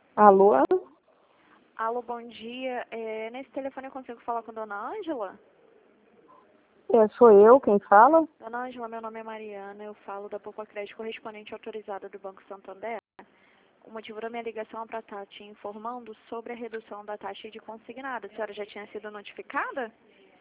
Alô? Alô, bom dia. Nesse telefone eu consigo falar com a dona Ângela? Sou eu quem fala? Dona Ângela, meu nome é Mariana, eu falo da Poupa Crédito correspondente autorizada do Banco Santander. O motivo da minha ligação é para estar te informando sobre a redução da taxa de consignado. A senhora já tinha sido notificada?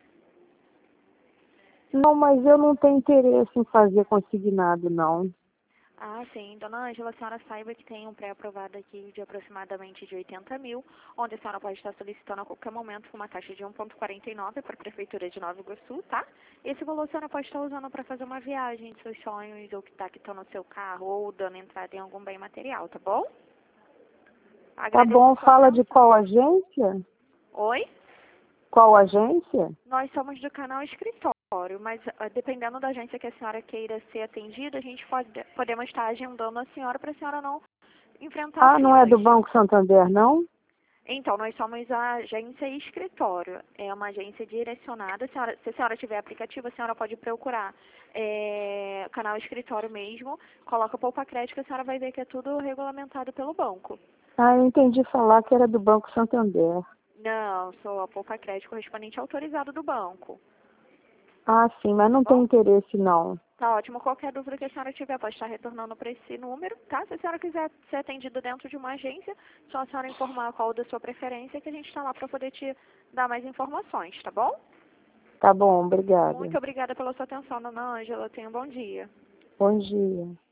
Não, mas eu não tenho interesse em fazer consignado, não. Ah, sim. Dona Ângela, a senhora saiba que tem um pré-aprovado aqui de aproximadamente de 80 mil, onde a senhora pode estar solicitando a qualquer momento uma taxa de 1,49 para a Prefeitura de Nova Iguaçu, tá? Esse valor a senhora pode estar usando para fazer uma viagem de seus sonhos, ou que está quitando o seu carro, ou dando entrada em algum bem material, tá bom? Tá Agradeço bom, a sua fala de atenção. qual agência? Oi? Qual agência? Nós somos do canal Escritório, mas dependendo da agência que a senhora queira ser atendida, a gente podemos estar agendando a senhora para a senhora não enfrentar Ah, não é filas. do Banco Santander, não? Então, nós somos a agência Escritório. É uma agência direcionada. Se a senhora tiver aplicativo, a senhora pode procurar o canal Escritório mesmo. Coloca Poupa Crédito, a senhora vai ver que é tudo regulamentado pelo banco. Ah, eu entendi falar que era do Banco Santander. Não, sou a Poupa Crédito correspondente autorizado do banco. Ah, sim, mas não tem Bom, interesse, não. tá ótimo. Qualquer dúvida que a senhora tiver, pode estar retornando para esse número, tá? Se a senhora quiser ser atendida dentro de uma agência, só a senhora informar qual da sua preferência que a gente está lá para poder te dar mais informações, tá bom? Tá bom, obrigada. Muito obrigada pela sua atenção, dona Ângela. Tenha um bom dia. Bom dia.